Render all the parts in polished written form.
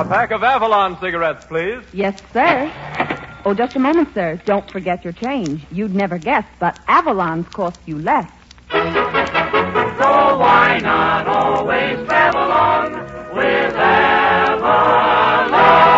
pack of Avalon cigarettes, please. Yes, sir. Oh, just a moment, sir. Don't forget your change. You'd never guess, but Avalon's cost you less. So why not always travel on with Avalon?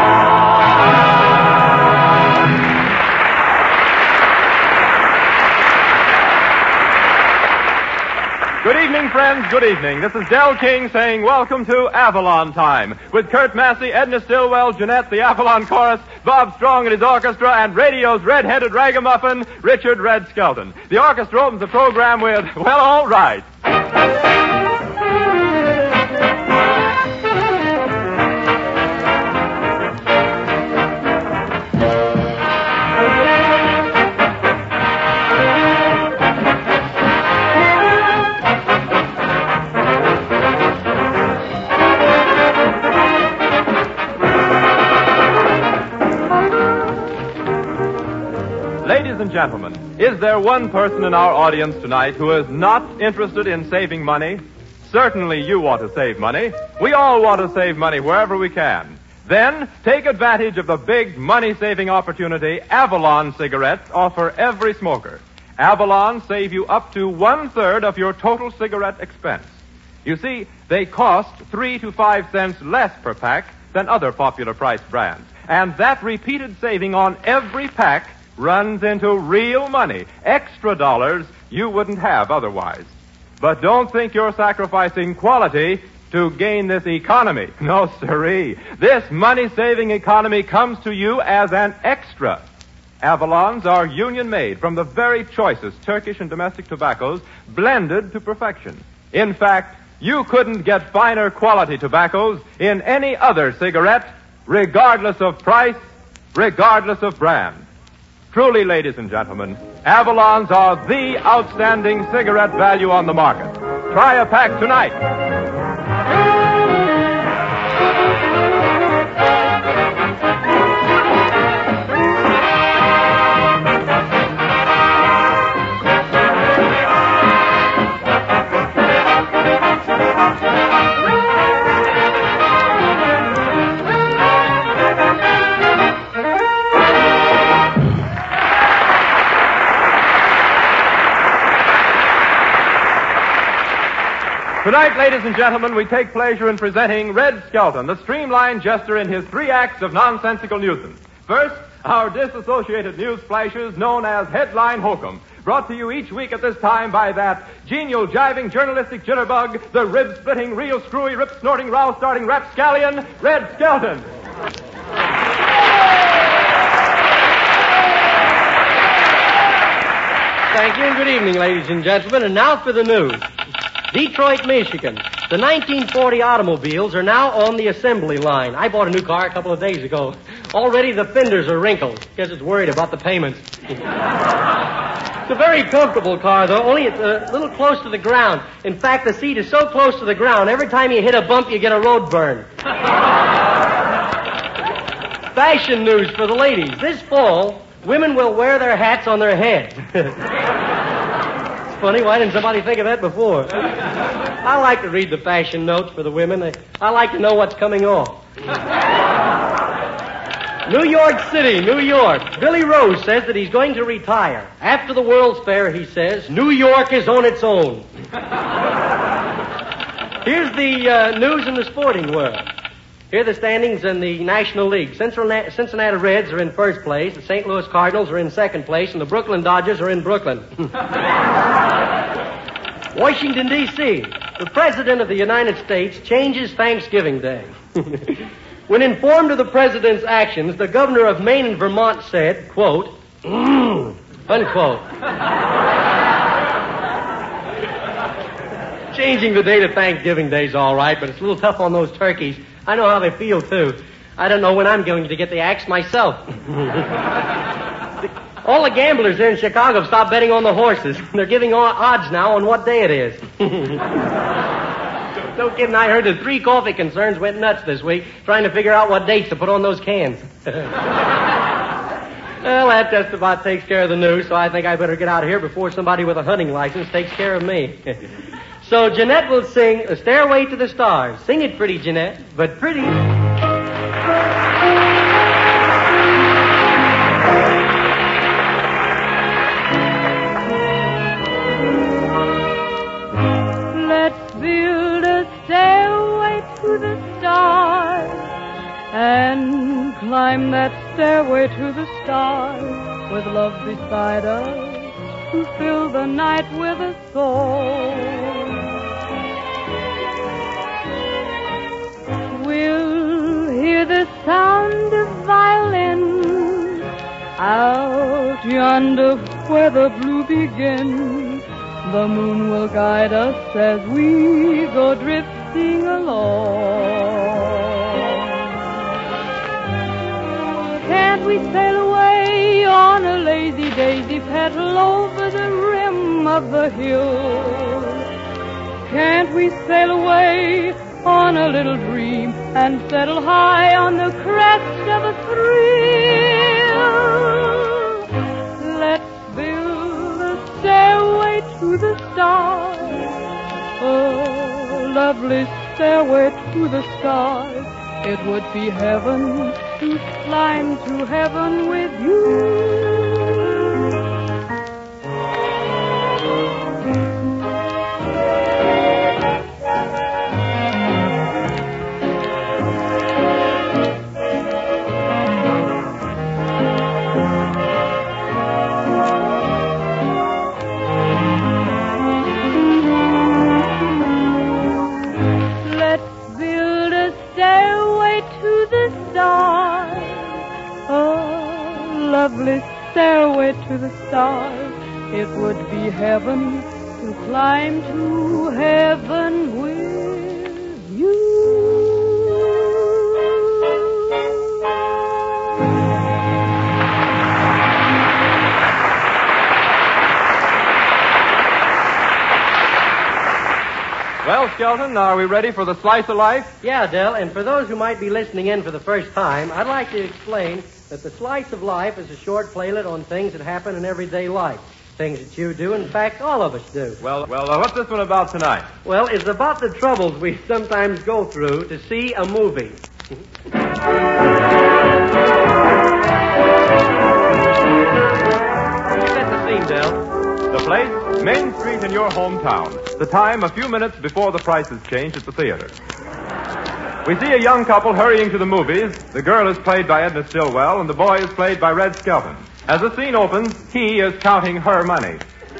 Good evening, friends. Good evening. This is Del King saying welcome to Avalon Time with Kurt Massey, Edna Stillwell, Jeanette, the Avalon Chorus, Bob Strong and his orchestra, and radio's red-headed ragamuffin, Richard Red Skelton. The orchestra opens the program with, well, all right. Ladies and gentlemen, is there one person in our audience tonight who is not interested in saving money? Certainly you want to save money. We all want to save money wherever we can. Then, take advantage of the big money-saving opportunity Avalon cigarettes offer every smoker. Avalon save you up to 1/3 of your total cigarette expense. You see, they cost 3 to 5 cents less per pack than other popular priced brands. And that repeated saving on every pack runs into real money, extra dollars you wouldn't have otherwise. But don't think you're sacrificing quality to gain this economy. No, sirree. This money-saving economy comes to you as an extra. Avalons are union-made from the very choicest Turkish and domestic tobaccos, blended to perfection. In fact, you couldn't get finer quality tobaccos in any other cigarette, regardless of price, regardless of brand. Truly, ladies and gentlemen, Avalons are the outstanding cigarette value on the market. Try a pack tonight. Tonight, ladies and gentlemen, we take pleasure in presenting Red Skelton, the streamlined jester in his 3 acts of nonsensical nuisance. First, our disassociated news flashes known as Headline Hokum, brought to you each week at this time by that genial, jiving, journalistic jitterbug, the rib-splitting, real screwy, rip-snorting, row-starting rapscallion, Red Skelton. Thank you and good evening, ladies and gentlemen. And now for the news. Detroit, Michigan. The 1940 automobiles are now on the assembly line. I bought a new car a couple of days ago. Already the fenders are wrinkled. Guess it's worried about the payments. It's a very comfortable car, though, only it's a little close to the ground. In fact, the seat is so close to the ground, every time you hit a bump, you get a road burn. Fashion news for the ladies. This fall, women will wear their hats on their head. Funny, why didn't somebody think of that before? I like to read the fashion notes for the women. I like to know what's coming off. New York City, New York. Billy Rose says that he's going to retire. After the World's Fair, he says, New York is on its own. Here's the news in the sporting world. Here are the standings in the National League. Cincinnati Reds are in first place, the St. Louis Cardinals are in second place, and the Brooklyn Dodgers are in Brooklyn. Washington, D.C. The President of the United States changes Thanksgiving Day. When informed of the President's actions, the Governor of Maine and Vermont said, quote, unquote. Changing the date of Thanksgiving Day's all right, but it's a little tough on those turkeys. I know how they feel, too. I don't know when I'm going to get the axe myself. All the gamblers here in Chicago have stopped betting on the horses. They're giving odds now on what day it is. No kidding, I heard the 3 coffee concerns went nuts this week trying to figure out what dates to put on those cans. Well, that just about takes care of the news, so I think I better get out of here before somebody with a hunting license takes care of me. So Jeanette will sing A Stairway to the Stars. Sing it pretty, Jeanette, but pretty. Let's build a stairway to the stars and climb that stairway to the stars with love beside us to fill the night with a song. We'll hear the sound of violin out yonder where the blue begins. The moon will guide us as we go drifting along. Can't we sail away on a lazy daisy petal over the rim of the hill? Can't we sail away on a little dream and settle high on the crest of a thrill? Let's build a stairway to the stars, a lovely stairway to the stars. It would be heaven to climb to heaven with you. Lovely stairway to the stars. It would be heaven to climb to heaven with you. Well, Skelton, are we ready for the slice of life? Yeah, Del, and for those who might be listening in for the first time, I'd like to explain that the Slice of Life is a short playlet on things that happen in everyday life. Things that you do, in fact, all of us do. Well, what's this one about tonight? Well, it's about the troubles we sometimes go through to see a movie. Set the scene, Del. The place, Main Street in your hometown. The time, a few minutes before the prices change at the theater. We see a young couple hurrying to the movies. The girl is played by Edna Stillwell, and the boy is played by Red Skelton. As the scene opens, he is counting her money.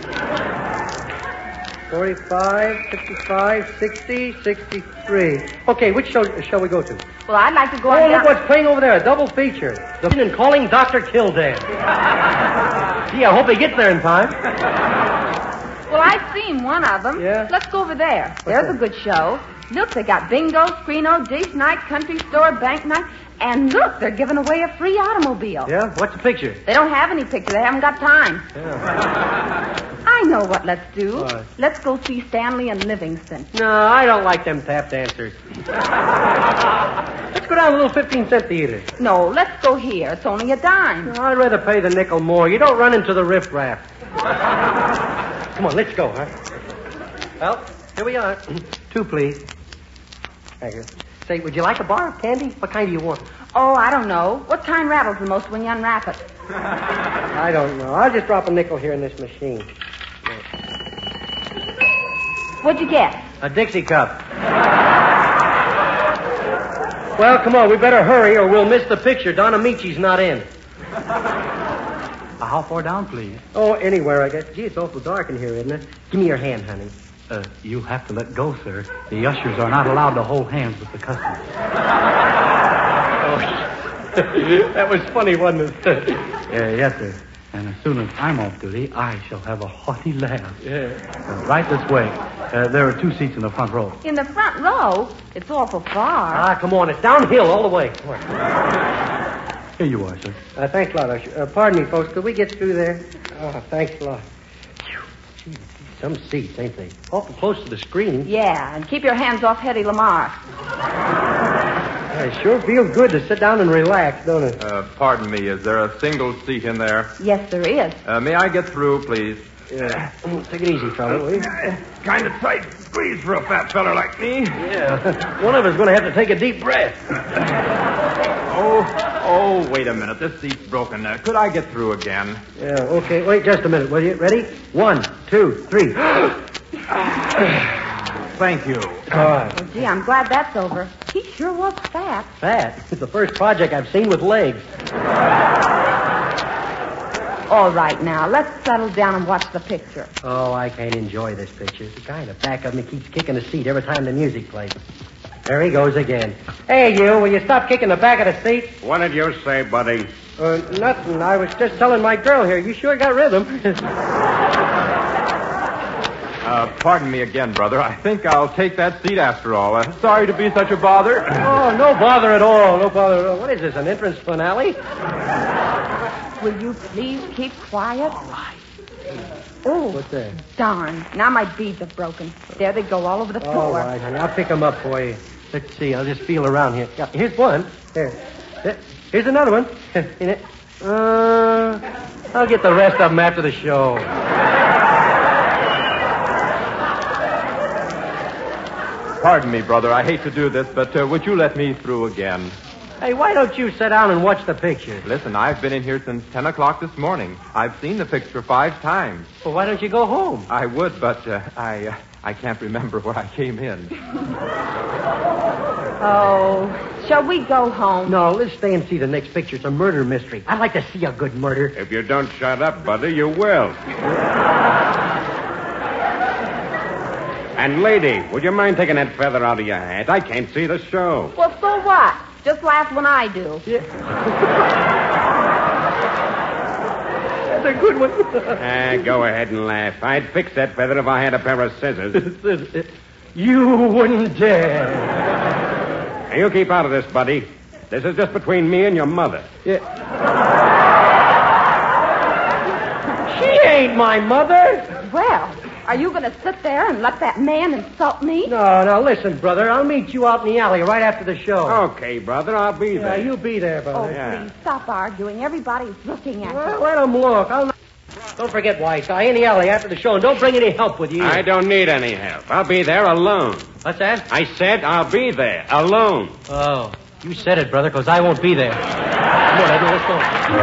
45, 55, 60, 63. Okay, which show shall we go to? Well, I'd like to go Oh, on look down. what's playing over there, a double feature. The and Calling Dr. Kildare. Gee, I hope he gets there in time. Well, I've seen one of them. Yeah? Let's go over there. There's that? a good show. Look, they got bingo, screeno, dish night, country store, bank night. And look, they're giving away a free automobile. Yeah? What's the picture? They don't have any picture. They haven't got time. Yeah. I know what let's do. What? Let's go see Stanley and Livingston. No, I don't like them tap dancers. Let's go down to the little 15-cent theater. No, let's go here. It's only a dime. No, I'd rather pay the nickel more. You don't run into the riffraff. Come on, let's go, huh? Well, here we are. 2, please. Thank you. Say, would you like a bar of candy? What kind do you want? Oh, I don't know. What kind rattles the most when you unwrap it? I don't know. I'll just drop a nickel here in this machine. What'd you get? A Dixie cup. Well, come on. We better hurry or we'll miss the picture. Don Amici's not in. How far down, please? Oh, anywhere, I guess. Gee, it's awful dark in here, isn't it? Give me your hand, honey. You have to let go, sir. The ushers are not allowed to hold hands with the customers. Oh, that was funny, wasn't it? Yes, sir. And as soon as I'm off duty, I shall have a hearty laugh. Yeah. Right this way. There are 2 seats in the front row. In the front row? It's awful far. Ah, come on. It's downhill all the way. Come on. Here you are, sir. Thanks a lot, Usher. Pardon me, folks. Could we get through there? Oh, thanks a lot. Gee, some seats, ain't they? Awful close to the screen. Yeah, and keep your hands off Hedy Lamar. It sure feels good to sit down and relax, don't it? Pardon me, is there a single seat in there? Yes, there is. May I get through, please? Yeah. Take it easy, fella, will you? Kind of tight squeeze for a fat feller like me. Yeah. One of us is going to have to take a deep breath. Oh, wait a minute. This seat's broken. Could I get through again? Yeah, okay. Wait just a minute, will you? Ready? 1, 2, 3. Thank you. All right. Oh, gee, I'm glad that's over. He sure was fat. Fat? It's the first project I've seen with legs. All right, now, let's settle down and watch the picture. Oh, I can't enjoy this picture. The guy in the back of me keeps kicking the seat every time the music plays. There he goes again. Hey, you, will you stop kicking the back of the seat? What did you say, buddy? Nothing. I was just telling my girl here. You sure got rhythm. Pardon me again, brother. I think I'll take that seat after all. Sorry to be such a bother. Oh, no bother at all. No bother at all. What is this, an entrance finale? Will you please keep quiet? Oh, What's that? darn. Now my beads are broken. There they go all over the floor. All right, honey. I'll pick them up for you. Let's see. I'll just feel around here. Yeah, here's one. There. Here's another one. I'll get the rest of them after the show. Pardon me, brother. I hate to do this, but would you let me through again? Hey, why don't you sit down and watch the picture? Listen, I've been in here since 10 o'clock this morning. I've seen the picture 5 times. Well, why don't you go home? I would, but I can't remember where I came in. Oh, shall we go home? No, let's stay and see the next picture. It's a murder mystery. I'd like to see a good murder. If you don't shut up, buddy, you will. And, lady, would you mind taking that feather out of your hat? I can't see the show. Well, so what? Just laugh when I do. That's a good one. Go ahead and laugh. I'd fix that feather if I had a pair of scissors. You wouldn't dare. Now, you keep out of this, buddy. This is just between me and your mother. Yeah. She ain't my mother. Well, are you going to sit there and let that man insult me? No, listen, brother. I'll meet you out in the alley right after the show. Okay, brother, I'll be there. Yeah, you be there, brother. Oh, Yeah. please, stop arguing. Everybody's looking at Well, you. let them look. Don't forget, White Guy, in the alley after the show, and don't bring any help with you. I don't need any help. I'll be there alone. What's that? I said I'll be there alone. Oh, you said it, brother, because I won't be there. Come on, Eddie, let's go.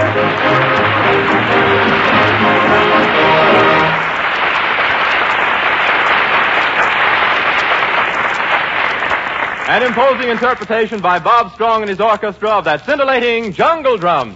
An imposing interpretation by Bob Strong and his orchestra of that scintillating Jungle Drum.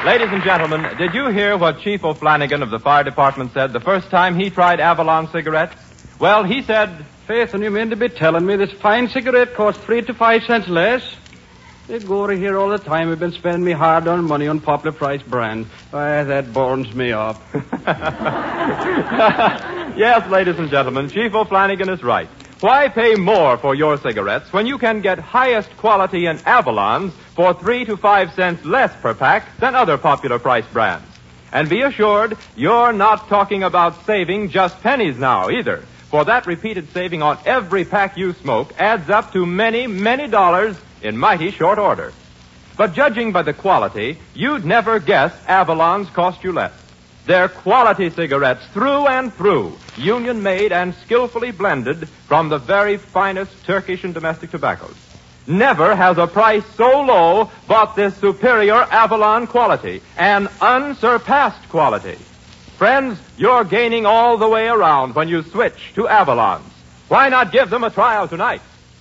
Ladies and gentlemen, did you hear what Chief O'Flanagan of the fire department said the first time he tried Avalon cigarettes? Well, he said... Faith, and you mean to be telling me this fine cigarette costs 3 to 5 cents less? They go over here all the time. We've been spending me hard-earned money on popular price brands. That burns me up. Yes, ladies and gentlemen, Chief O'Flanagan is right. Why pay more for your cigarettes when you can get highest quality in Avalons for 3 to 5 cents less per pack than other popular price brands? And be assured, you're not talking about saving just pennies now either. For that repeated saving on every pack you smoke adds up to many, many dollars in mighty short order. But judging by the quality, you'd never guess Avalons cost you less. They're quality cigarettes through and through, union-made and skillfully blended from the very finest Turkish and domestic tobaccos. Never has a price so low bought this superior Avalon quality, an unsurpassed quality. Friends, you're gaining all the way around when you switch to Avalons. Why not give them a trial tonight?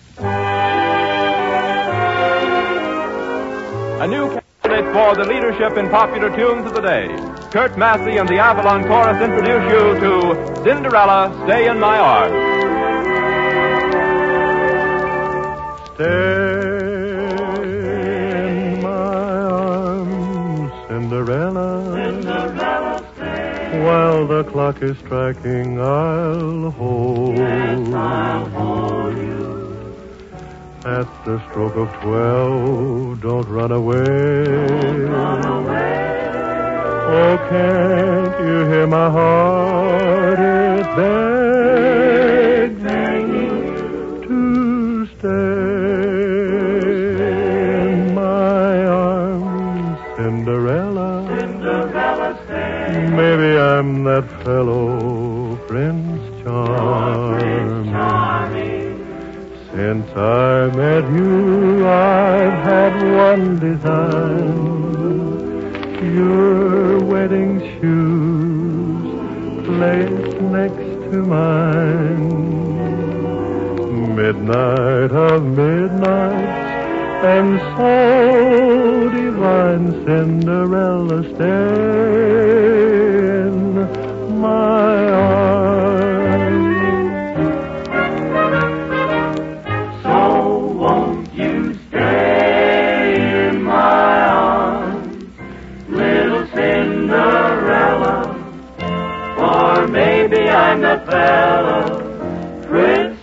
A new candidate for the leadership in popular tunes of the day. Kurt Massey and the Avalon Chorus introduce you to Cinderella, Stay in My Arms. Stay in my arms, Cinderella. Cinderella, stay. While the clock is striking, I'll hold. Yes, I'll hold you. At the stroke of 12, don't run away. Don't run away. Oh, can't you hear my heart? It begs to stay in my arms, Cinderella. Cinderella, stay. Maybe I'm that fellow, Prince Charming. Since I met you, I've had one design. Your wedding shoes placed next to mine. Midnight of midnights and so divine, Cinderella, stay in my arms. So won't you stay in my arms, little Cinderella? Or maybe I'm the fella, Prince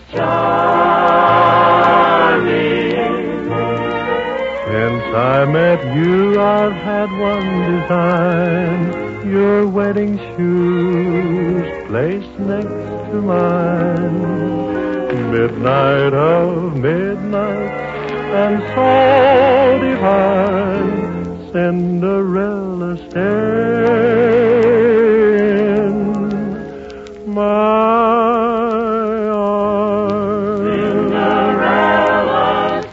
Charming. Since I met you, I've had one design. Your wedding shoes placed next to mine. Midnight of midnight and so divine, Cinderella, stay in my arms. Cinderella,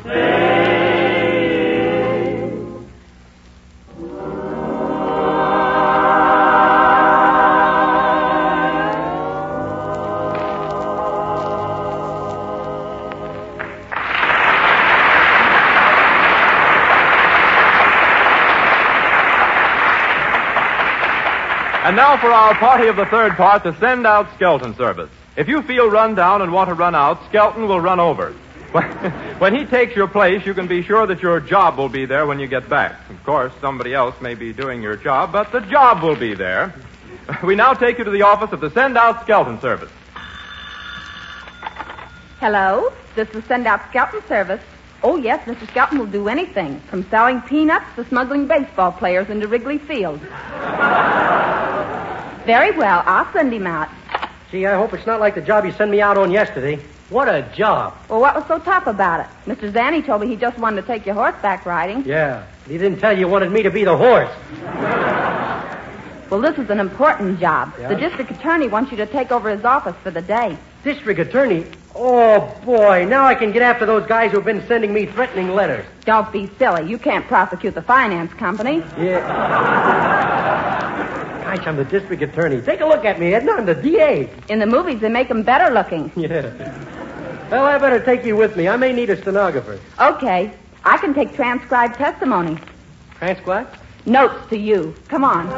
stay. And now for our party of the third part, the send-out Skelton service. If you feel run down and want to run out, Skelton will run over. When he takes your place, you can be sure that your job will be there when you get back. Of course, somebody else may be doing your job, but the job will be there. We now take you to the office of the send-out Skelton service. Hello, this is Send-Out Skelton Service. Oh, yes, Mr. Skelton will do anything, from selling peanuts to smuggling baseball players into Wrigley Field. Very well, I'll send him out. Gee, I hope it's not like the job you sent me out on yesterday. What a job. Well, what was so tough about it? Mr. Zanny told me he just wanted to take you horseback riding. Yeah, but he didn't tell you wanted me to be the horse. Well, this is an important job. Yeah? The district attorney wants you to take over his office for the day. District attorney? Oh, boy, now I can get after those guys who've been sending me threatening letters. Don't be silly. You can't prosecute the finance company. Yeah. Gosh, I'm the district attorney. Take a look at me, Edna. I'm the DA. In the movies, they make them better looking. Yeah. Well, I better take you with me. I may need a stenographer. Okay. I can take transcribed testimony. Transcribe? Notes to you. Come on.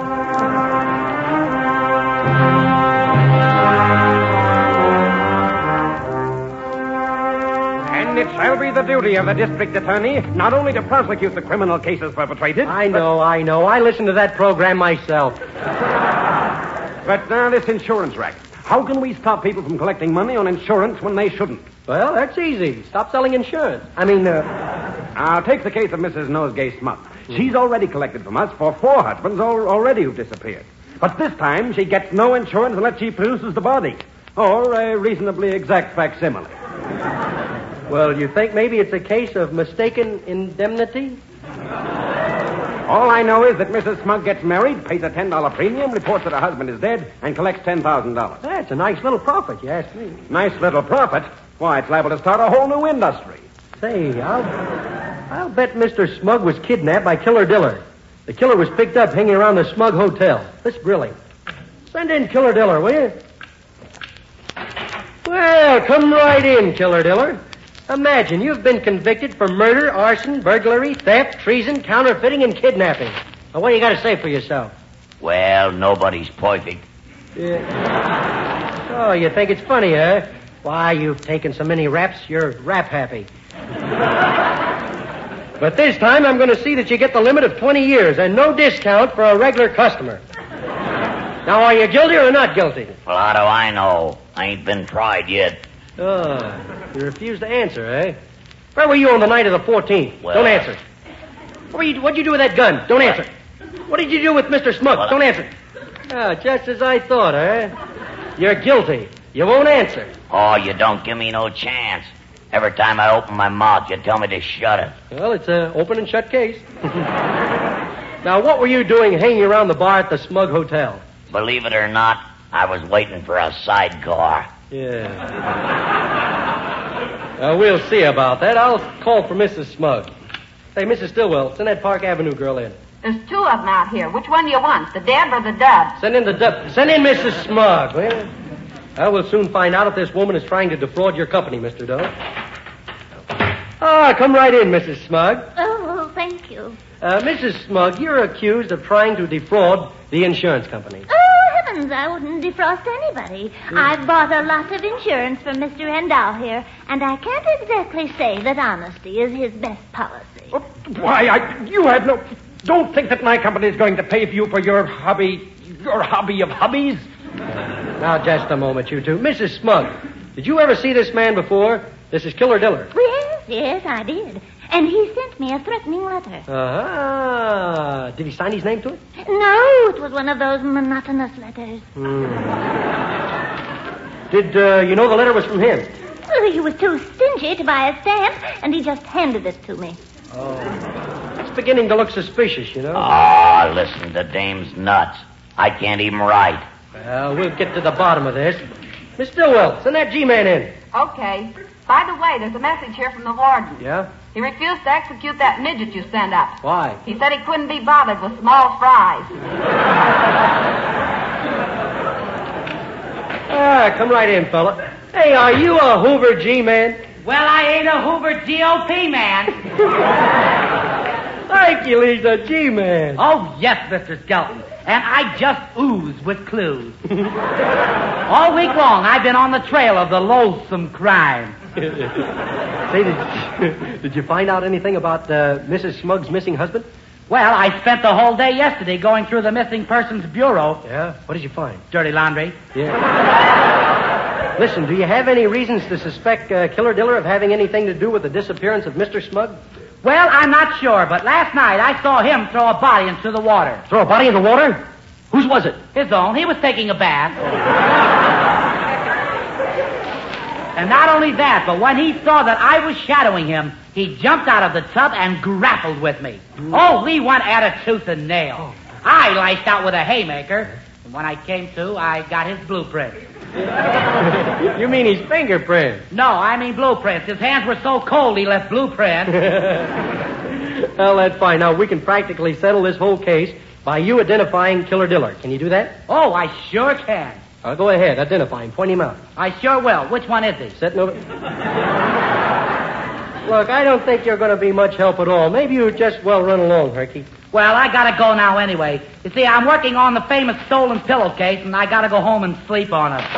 And it shall be the duty of the district attorney not only to prosecute the criminal cases perpetrated... I know. I listened to that program myself. But now this insurance racket. How can we stop people from collecting money on insurance when they shouldn't? Well, that's easy. Stop selling insurance. Now, take the case of Mrs. Nosegay Smug. She's already collected from us for 4 husbands already who've disappeared. But this time, she gets no insurance unless she produces the body. Or a reasonably exact facsimile. Well, you think maybe it's a case of mistaken indemnity? All I know is that Mrs. Smug gets married, pays a $10 premium, reports that her husband is dead, and collects $10,000. That's a nice little profit, you ask me. Nice little profit? Why, it's liable to start a whole new industry. Say, I'll bet Mr. Smug was kidnapped by Killer Diller. The killer was picked up hanging around the Smug Hotel. Let's grill him. Send in Killer Diller, will you? Well, come right in, Killer Diller. Imagine you've been convicted for murder, arson, burglary, theft, treason, counterfeiting, and kidnapping. Now, what do you got to say for yourself? Well, nobody's perfect. Yeah. Oh, you think it's funny, huh? Why, you've taken so many raps, you're rap happy. But this time, I'm going to see that you get the limit of 20 years and no discount for a regular customer. Now, are you guilty or not guilty? Well, how do I know? I ain't been tried yet. Oh, you refuse to answer, eh? Where were you on the night of the 14th? Well, don't answer. What'd you do with that gun? Don't answer. What did you do with Mr. Smug? Well, don't answer. Ah, just as I thought, eh? You're guilty. You won't answer. Oh, you don't give me no chance. Every time I open my mouth, you tell me to shut it. Well, it's an open and shut case. Now, what were you doing hanging around the bar at the Smug Hotel? Believe it or not, I was waiting for a sidecar. Yeah. We'll see about that. I'll call for Mrs. Smug. Hey, Mrs. Stillwell, send that Park Avenue girl in. There's 2 of them out here. Which one do you want, the Deb or the Dub? Send in the Dub. Send in Mrs. Smug, will you? We'll soon find out if this woman is trying to defraud your company, Mr. Dove. Ah, come right in, Mrs. Smug. Oh, thank you. Mrs. Smug, you're accused of trying to defraud the insurance company. Oh, heavens, I wouldn't defrost anybody. I've bought a lot of insurance for Mr. Rendell here, and I can't exactly say that honesty is his best policy. Why, you have no... Don't think that my company is going to pay for you for your hobby of hobbies. Now, just a moment, you two. Mrs. Smug, did you ever see this man before? This is Killer Diller. Yes, I did. And he sent me a threatening letter. Did he sign his name to it? No, it was one of those monotonous letters. Did you know the letter was from him? Well, he was too stingy to buy a stamp, and he just handed it to me. Oh. It's beginning to look suspicious, you know. Oh, listen to Dame's nuts. I can't even write. Well, we'll get to the bottom of this. Miss Stillwell, send that G-man in. Okay. By the way, there's a message here from the warden. Yeah? He refused to execute that midget you sent up. Why? He said he couldn't be bothered with small fries. Come right in, fella. Hey, are you a Hoover G-man? Well, I ain't a Hoover GOP man. Thank you, he's a G-man. Oh, yes, Mr. Skelton. And I just ooze with clues. All week long, I've been on the trail of the loathsome crime. Say, did you find out anything about Mrs. Smug's missing husband? Well, I spent the whole day yesterday going through the missing persons bureau. Yeah? What did you find? Dirty laundry. Yeah. Listen, do you have any reasons to suspect Killer Diller of having anything to do with the disappearance of Mr. Smug? Well, I'm not sure, but last night I saw him throw a body into the water. Throw a body in the water? Whose was it? His own. He was taking a bath. And not only that, but when he saw that I was shadowing him, he jumped out of the tub and grappled with me. Oh, we went at a tooth and nail. I lashed out with a haymaker, and when I came to, I got his blueprint. You mean his fingerprint? No, I mean blueprints. His hands were so cold he left blueprints. Well, that's fine. Now, we can practically settle this whole case by you identifying Killer Diller. Can you do that? Oh, I sure can. Go ahead. Identify him. Point him out. I sure will. Which one is he? Setting over... Look, I don't think you're going to be much help at all. Maybe you just, run along, Herky. Well, I gotta go now anyway. You see, I'm working on the famous stolen pillowcase, and I gotta go home and sleep on it.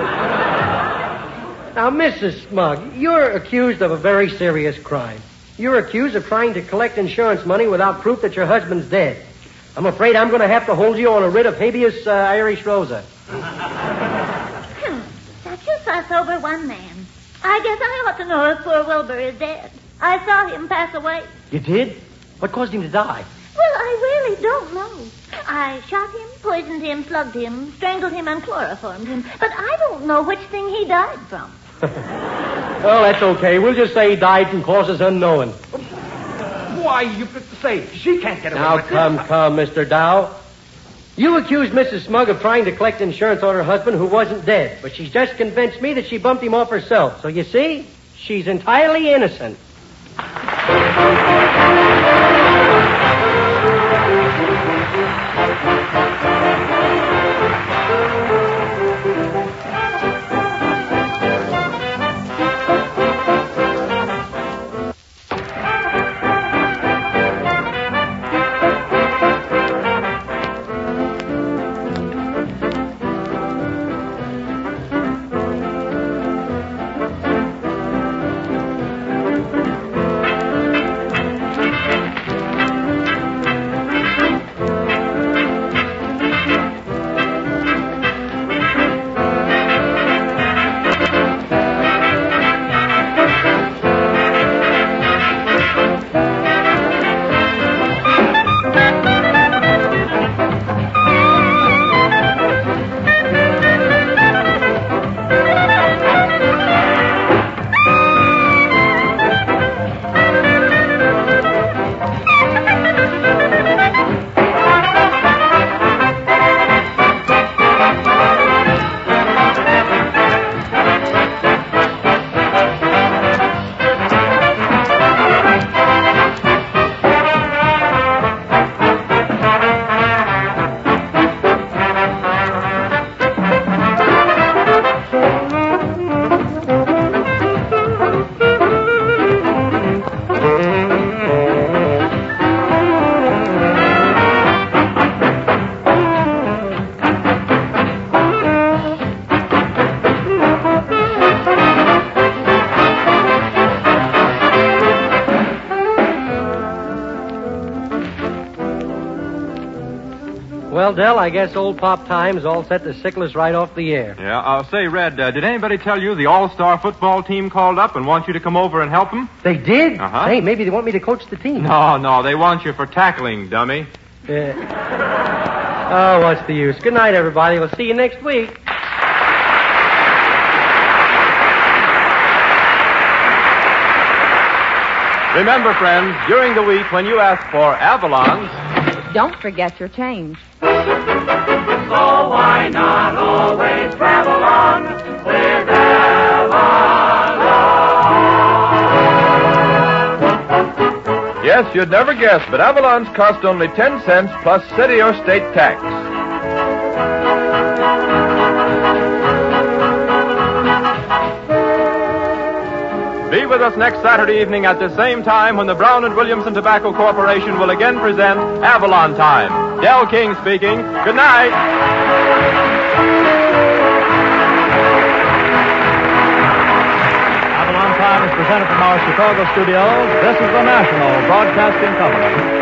Now, Mrs. Smug, you're accused of a very serious crime. You're accused of trying to collect insurance money without proof that your husband's dead. I'm afraid I'm going to have to hold you on a writ of habeas Irish Rosa. Such a fuss over one man. I guess I ought to know if poor Wilbur is dead. I saw him pass away. You did? What caused him to die? Well, I really don't know. I shot him, poisoned him, slugged him, strangled him, and chloroformed him. But I don't know which thing he died from. Well, that's okay. We'll just say he died from causes unknown. Why, you say she can't get away Now, with come, Mr. Dow. You accused Mrs. Smug of trying to collect insurance on her husband who wasn't dead, but she's just convinced me that she bumped him off herself. So you see, she's entirely innocent. Well, Dell, I guess old Pop Time's all set to sickle us right off the air. Yeah, say, Red, did anybody tell you the all-star football team called up and wants you to come over and help them? They did? Uh-huh. Hey, maybe they want me to coach the team. No, they want you for tackling, dummy. Oh, what's the use? Good night, everybody. We'll see you next week. Remember, friends, during the week when you ask for Avalon's, don't forget your change. So why not always travel on with Avalon? Yes, you'd never guess, but Avalon's cost only 10 cents plus city or state tax. Be with us next Saturday evening at the same time when the Brown and Williamson Tobacco Corporation will again present Avalon Time. Del King speaking. Good night. Avalon Time is presented from our Chicago studios. This is the National Broadcasting Company.